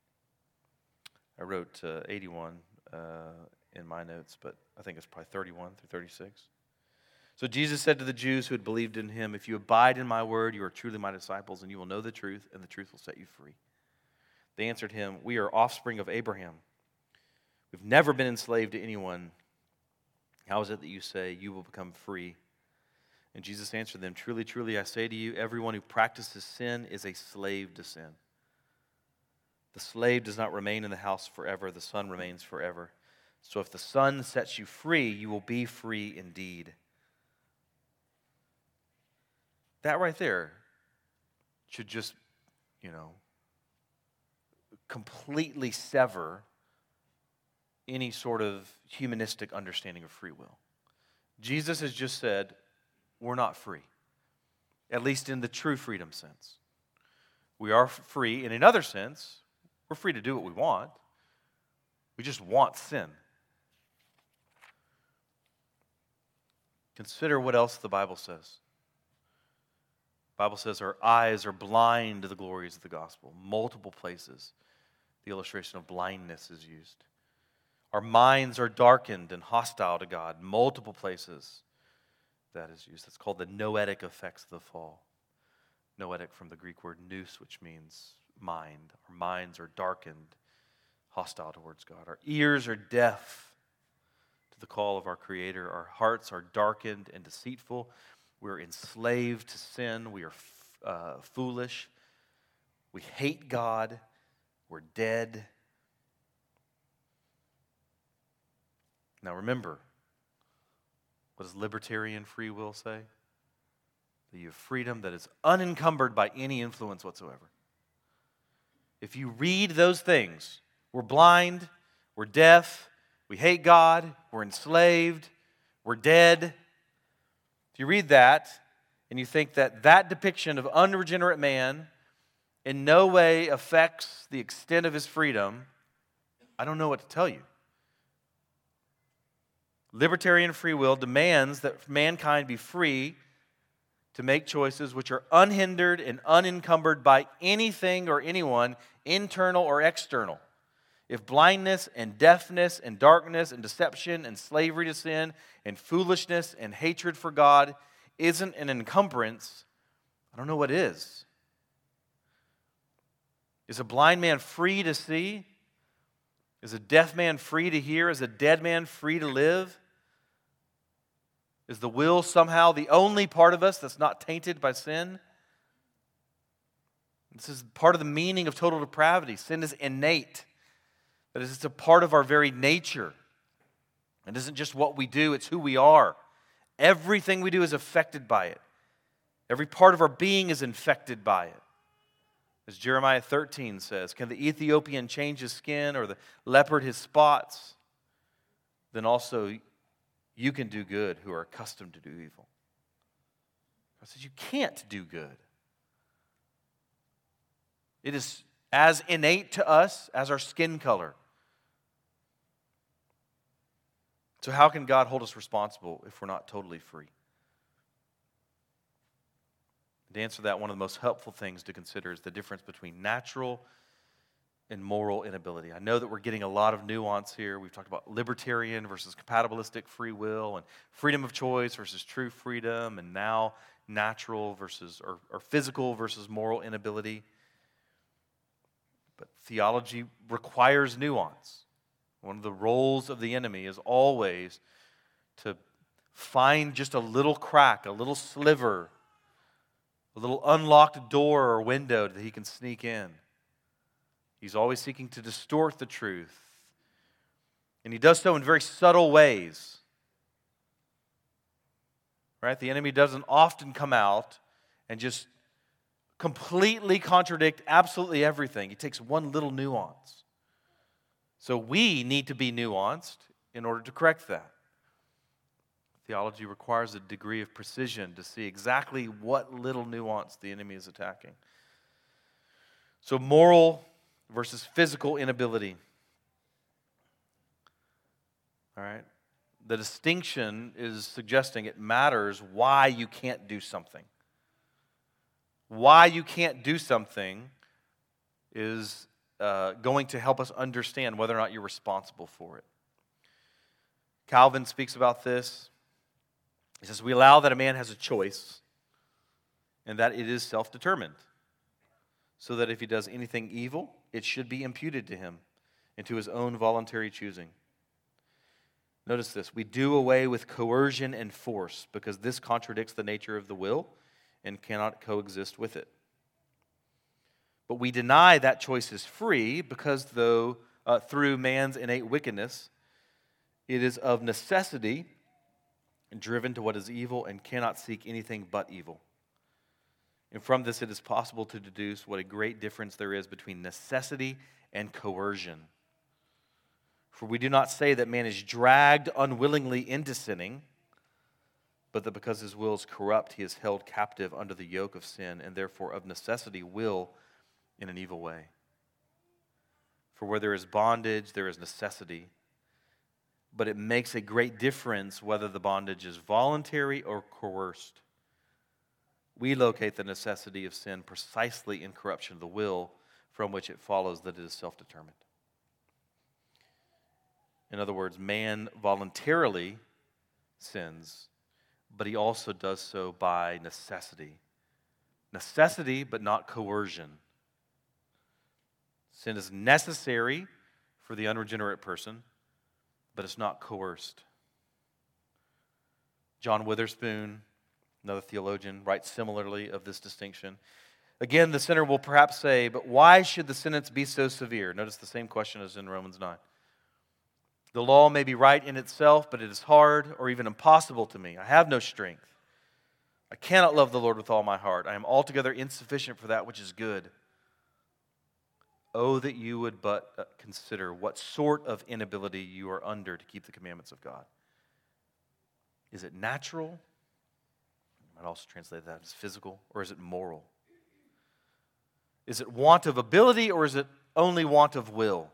I wrote uh, eighty-one uh, in my notes, but I think it's probably thirty-one through thirty-six. So Jesus said to the Jews who had believed in him, if you abide in my word, you are truly my disciples, and you will know the truth, and the truth will set you free. They answered him, we are offspring of Abraham. We've never been enslaved to anyone. How is it that you say you will become free? And Jesus answered them, truly, truly, I say to you, everyone who practices sin is a slave to sin. The slave does not remain in the house forever. The son remains forever. So if the son sets you free, you will be free indeed. That right there should just you know, completely sever any sort of humanistic understanding of free will. Jesus has just said, we're not free, at least in the true freedom sense. We are free in another sense. We're free to do what we want. We just want sin. Consider what else the Bible says. The Bible says our eyes are blind to the glories of the gospel. Multiple places the illustration of blindness is used. Our minds are darkened and hostile to God. Multiple places that is used. That's called the noetic effects of the fall. Noetic from the Greek word nous, which means mind. Our minds are darkened, hostile towards God. Our ears are deaf to the call of our Creator. Our hearts are darkened and deceitful. We're enslaved to sin. We are uh, foolish. We hate God. We're dead. Now remember, what does libertarian free will say? That you have freedom that is unencumbered by any influence whatsoever. If you read those things, we're blind, we're deaf, we hate God, we're enslaved, we're dead. If you read that and you think that that depiction of unregenerate man in no way affects the extent of his freedom, I don't know what to tell you. Libertarian free will demands that mankind be free to make choices which are unhindered and unencumbered by anything or anyone, internal or external. If blindness and deafness and darkness and deception and slavery to sin and foolishness and hatred for God isn't an encumbrance, I don't know what is. Is a blind man free to see? Is a deaf man free to hear? Is a dead man free to live? Is the will somehow the only part of us that's not tainted by sin? This is part of the meaning of total depravity. Sin is innate. That is, it's a part of our very nature. It isn't just what we do, it's who we are. Everything we do is affected by it. Every part of our being is infected by it. As Jeremiah thirteen says, can the Ethiopian change his skin or the leopard his spots? Then also you can do good who are accustomed to do evil. God says you can't do good. It is as innate to us as our skin color. So how can God hold us responsible if we're not totally free? To answer that, one of the most helpful things to consider is the difference between natural and moral inability. I know that we're getting a lot of nuance here. We've talked about libertarian versus compatibilistic free will and freedom of choice versus true freedom, and now natural versus or, or physical versus moral inability. But theology requires nuance. One of the roles of the enemy is always to find just a little crack, a little sliver, a little unlocked door or window that he can sneak in. He's always seeking to distort the truth. And he does so in very subtle ways. Right? The enemy doesn't often come out and just completely contradict absolutely everything. He takes one little nuance. So we need to be nuanced in order to correct that. Theology requires a degree of precision to see exactly what little nuance the enemy is attacking. So moral versus physical inability. All right? The distinction is suggesting it matters why you can't do something. Why you can't do something is uh, going to help us understand whether or not you're responsible for it. Calvin speaks about this. He says, we allow that a man has a choice and that it is self-determined, so that if he does anything evil, it should be imputed to him and to his own voluntary choosing. Notice this, we do away with coercion and force because this contradicts the nature of the will and cannot coexist with it. But we deny that choice is free because though uh, through man's innate wickedness, it is of necessity driven to what is evil and cannot seek anything but evil. And from this, it is possible to deduce what a great difference there is between necessity and coercion. For we do not say that man is dragged unwillingly into sinning, but that because his will is corrupt, he is held captive under the yoke of sin, and therefore of necessity will in an evil way. For where there is bondage, there is necessity. But it makes a great difference whether the bondage is voluntary or coerced. We locate the necessity of sin precisely in corruption of the will, from which it follows that it is self-determined. In other words, man voluntarily sins, but he also does so by necessity. Necessity, but not coercion. Sin is necessary for the unregenerate person, but it's not coerced. John Witherspoon, another theologian, writes similarly of this distinction. Again, the sinner will perhaps say, but why should the sentence be so severe? Notice the same question as in Romans nine. The law may be right in itself, but it is hard or even impossible to me. I have no strength. I cannot love the Lord with all my heart. I am altogether insufficient for that which is good. Oh, that you would but consider what sort of inability you are under to keep the commandments of God. Is it natural? You might also translate that as physical, or is it moral? Is it want of ability, or is it only want of will?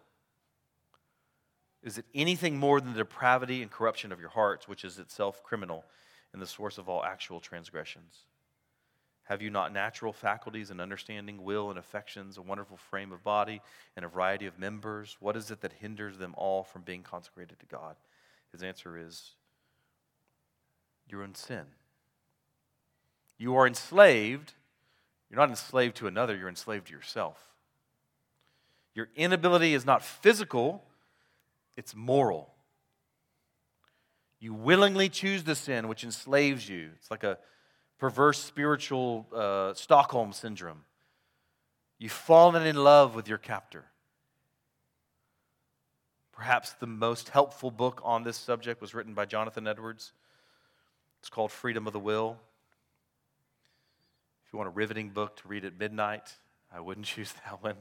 Is it anything more than the depravity and corruption of your hearts, which is itself criminal and the source of all actual transgressions? Have you not natural faculties and understanding, will and affections, a wonderful frame of body, and a variety of members? What is it that hinders them all from being consecrated to God? His answer is, you're in sin. You are enslaved. You're not enslaved to another, you're enslaved to yourself. Your inability is not physical, it's moral. You willingly choose the sin which enslaves you. It's like a perverse spiritual uh, Stockholm syndrome. You've fallen in love with your captor. Perhaps the most helpful book on this subject was written by Jonathan Edwards. It's called Freedom of the Will. If you want a riveting book to read at midnight, I wouldn't choose that one.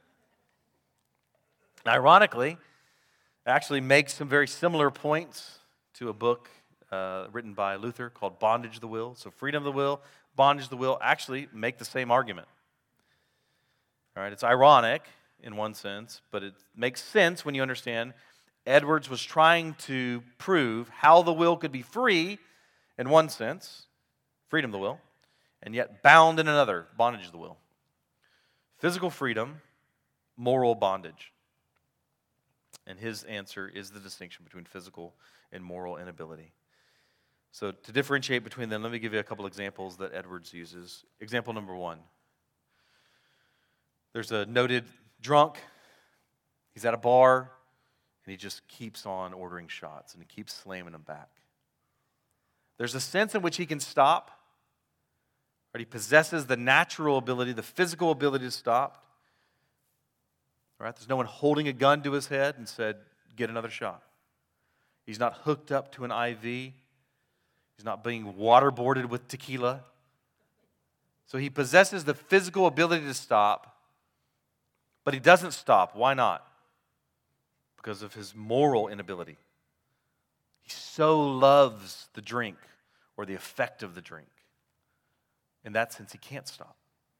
Ironically, it actually makes some very similar points to a book uh, written by Luther called Bondage of the Will. So freedom of the will, bondage of the will actually make the same argument. All right, it's ironic in one sense, but it makes sense when you understand Edwards was trying to prove how the will could be free in one sense, freedom of the will, and yet bound in another, bondage of the will. Physical freedom, moral bondage. And his answer is the distinction between physical and moral inability. So to differentiate between them, let me give you a couple examples that Edwards uses. Example number one. There's a noted drunk. He's at a bar, and he just keeps on ordering shots, and he keeps slamming them back. There's a sense in which he can stop, or he possesses the natural ability, the physical ability to stop. Right? There's no one holding a gun to his head and said, get another shot. He's not hooked up to an I V. He's not being waterboarded with tequila. So he possesses the physical ability to stop, but he doesn't stop. Why not? Because of his moral inability. He so loves the drink or the effect of the drink. In that sense, he can't stop.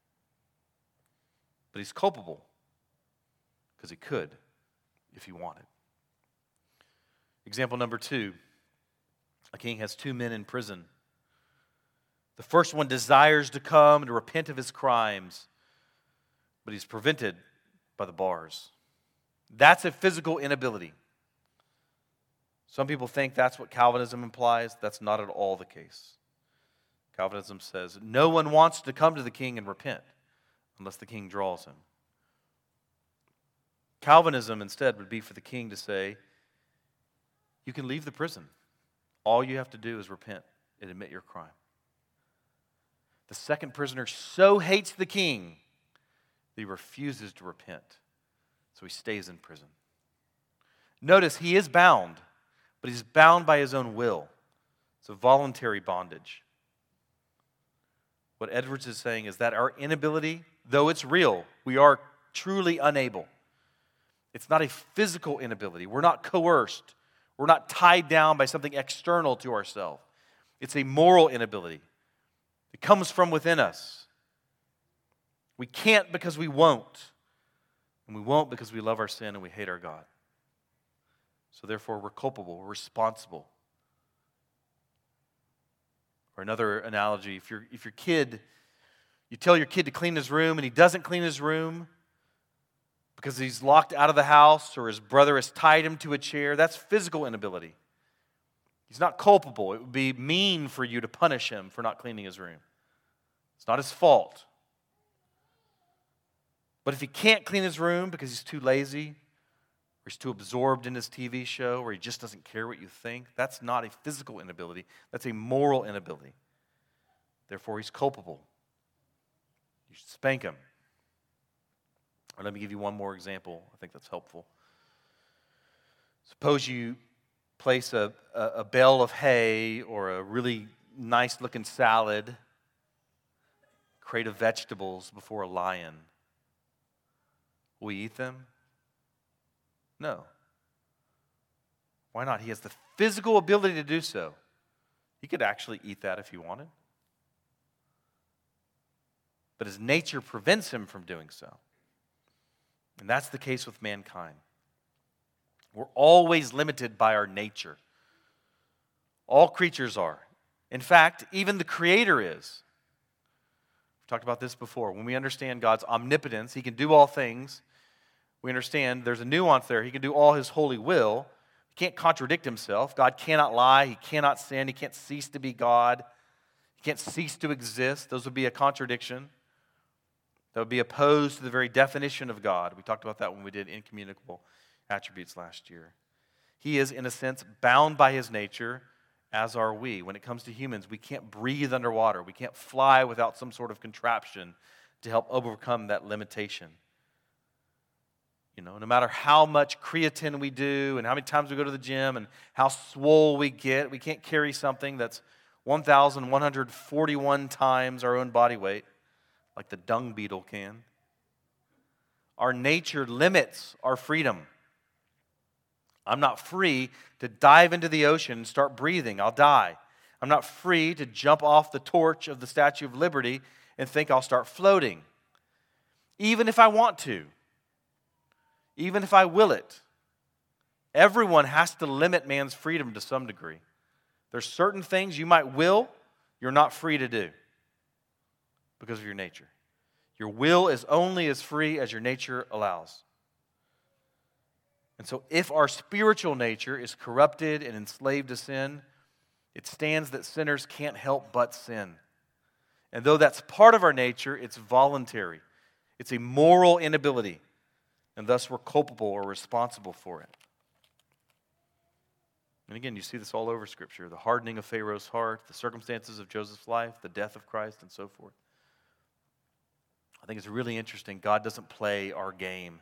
But he's culpable. Because he could if he wanted. Example number two. A king has two men in prison. The first one desires to come and to repent of his crimes, but he's prevented by the bars. That's a physical inability. Some people think that's what Calvinism implies. That's not at all the case. Calvinism says no one wants to come to the king and repent unless the king draws him. Calvinism instead would be for the king to say, you can leave the prison. All you have to do is repent and admit your crime. The second prisoner so hates the king that he refuses to repent. So he stays in prison. Notice he is bound, but he's bound by his own will. It's a voluntary bondage. What Edwards is saying is that our inability, though it's real, we are truly unable. It's not a physical inability. We're not coerced. We're not tied down by something external to ourselves. It's a moral inability. It comes from within us. We can't because we won't. And we won't because we love our sin and we hate our God. So therefore, we're culpable, we're responsible. Or another analogy, if your if your kid, you tell your kid to clean his room and he doesn't clean his room because he's locked out of the house or his brother has tied him to a chair, that's physical inability. He's not culpable. It would be mean for you to punish him for not cleaning his room. It's not his fault. But if he can't clean his room because he's too lazy, or he's too absorbed in his T V show, or he just doesn't care what you think, that's not a physical inability. That's a moral inability. Therefore, he's culpable. You should spank him. Or let me give you one more example. I think that's helpful. Suppose you place a, a, a bale of hay or a really nice-looking salad, crate of vegetables before a lion. Will we eat them? No. Why not? He has the physical ability to do so. He could actually eat that if he wanted. But his nature prevents him from doing so. And that's the case with mankind. We're always limited by our nature. All creatures are. In fact, even the Creator is. We've talked about this before. When we understand God's omnipotence, He can do all things. We understand there's a nuance there. He can do all His holy will. He can't contradict Himself. God cannot lie. He cannot sin. He can't cease to be God. He can't cease to exist. Those would be a contradiction. That would be opposed to the very definition of God. We talked about that when we did incommunicable attributes last year. He is, in a sense, bound by His nature, as are we. When it comes to humans, we can't breathe underwater. We can't fly without some sort of contraption to help overcome that limitation. You know, no matter how much creatine we do and how many times we go to the gym and how swole we get, we can't carry something that's one thousand one hundred forty-one times our own body weight, like the dung beetle can. Our nature limits our freedom. I'm not free to dive into the ocean and start breathing. I'll die. I'm not free to jump off the torch of the Statue of Liberty and think I'll start floating. Even if I want to. Even if I will it. Everyone has to limit man's freedom to some degree. There's certain things you might will, you're not free to do because of your nature. Your will is only as free as your nature allows. And so if our spiritual nature is corrupted and enslaved to sin, it stands that sinners can't help but sin. And though that's part of our nature, it's voluntary. It's a moral inability, and thus we're culpable or responsible for it. And again, you see this all over Scripture. The hardening of Pharaoh's heart, the circumstances of Joseph's life, the death of Christ, and so forth. I think it's really interesting. God doesn't play our game.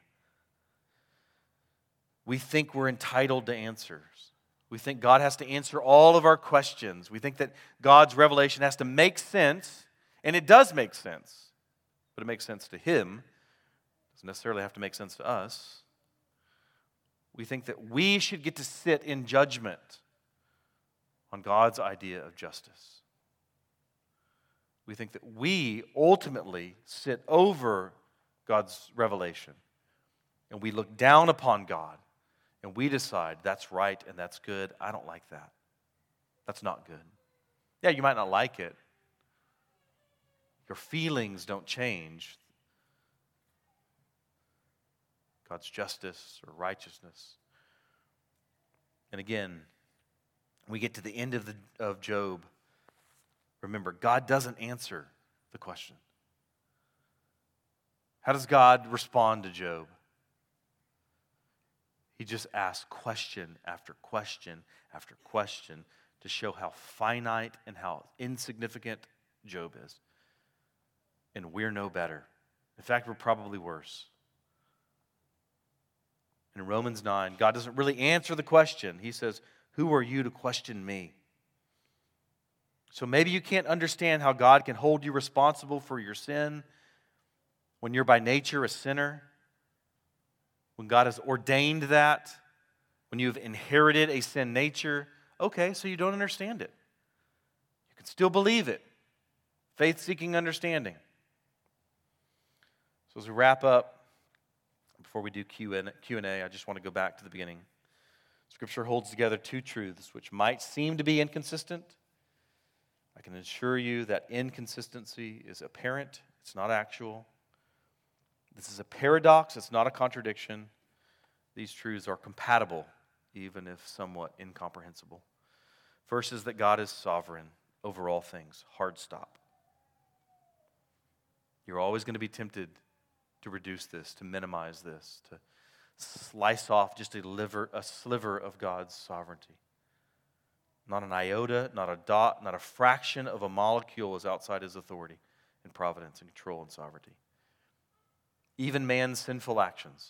We think we're entitled to answers. We think God has to answer all of our questions. We think that God's revelation has to make sense, and it does make sense. But it makes sense to Him. It doesn't necessarily have to make sense to us. We think that we should get to sit in judgment on God's idea of justice. We think that we ultimately sit over God's revelation, and we look down upon God, and we decide that's right and that's good. I don't like that. That's not good. Yeah, you might not like it. Your feelings don't change God's justice or righteousness. And again, we get to the end of the of Job. Remember, God doesn't answer the question. How does God respond to Job? He just asks question after question after question to show how finite and how insignificant Job is. And we're no better. In fact, we're probably worse. In Romans nine, God doesn't really answer the question. He says, "Who are you to question me?" So maybe you can't understand how God can hold you responsible for your sin when you're by nature a sinner, when God has ordained that, when you've inherited a sin nature. Okay, so you don't understand it. You can still believe it. Faith-seeking understanding. So as we wrap up, before we do Q and A, I just want to go back to the beginning. Scripture holds together two truths which might seem to be inconsistent. I can assure you that inconsistency is apparent. It's not actual. This is a paradox. It's not a contradiction. These truths are compatible, even if somewhat incomprehensible. First is that God is sovereign over all things. Hard stop. You're always going to be tempted to reduce this, to minimize this, to slice off just a, liver, a sliver of God's sovereignty. Not an iota, not a dot, not a fraction of a molecule is outside his authority and providence and control and sovereignty. Even man's sinful actions.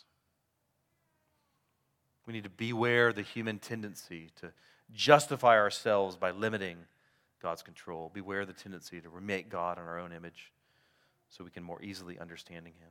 We need to beware the human tendency to justify ourselves by limiting God's control. Beware the tendency to remake God in our own image so we can more easily understanding him.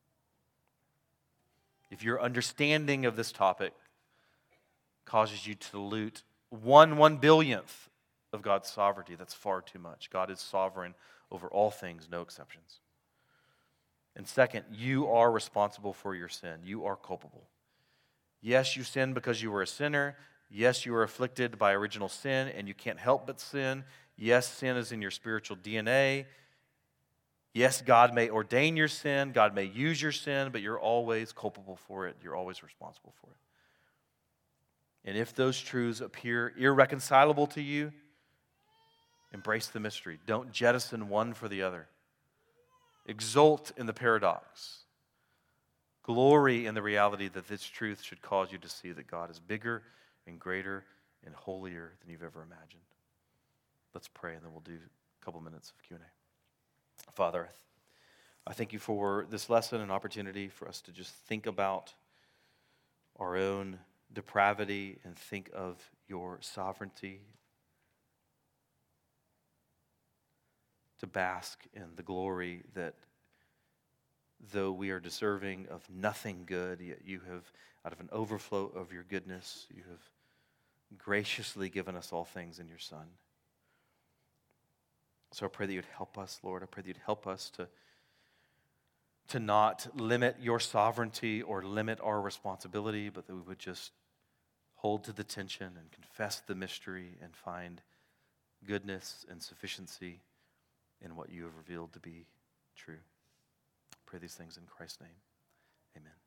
If your understanding of this topic causes you to dilute one one billionth of God's sovereignty, that's far too much. God is sovereign over all things, no exceptions. And second, you are responsible for your sin. You are culpable. Yes, you sin because you were a sinner. Yes, you were afflicted by original sin, and you can't help but sin. Yes, sin is in your spiritual D N A. Yes, God may ordain your sin. God may use your sin, but you're always culpable for it. You're always responsible for it. And if those truths appear irreconcilable to you, embrace the mystery. Don't jettison one for the other. Exult in the paradox. Glory in the reality that this truth should cause you to see that God is bigger and greater and holier than you've ever imagined. Let's pray, and then we'll do a couple minutes of Q and A. Father, I thank you for this lesson and opportunity for us to just think about our own depravity and think of your sovereignty, to bask in the glory that though we are deserving of nothing good, yet you have, out of an overflow of your goodness, you have graciously given us all things in your Son. So I pray that you'd help us, Lord. I pray that you'd help us to, to not limit your sovereignty or limit our responsibility, but that we would just hold to the tension and confess the mystery and find goodness and sufficiency in what you have revealed to be true. I pray these things in Christ's name. Amen.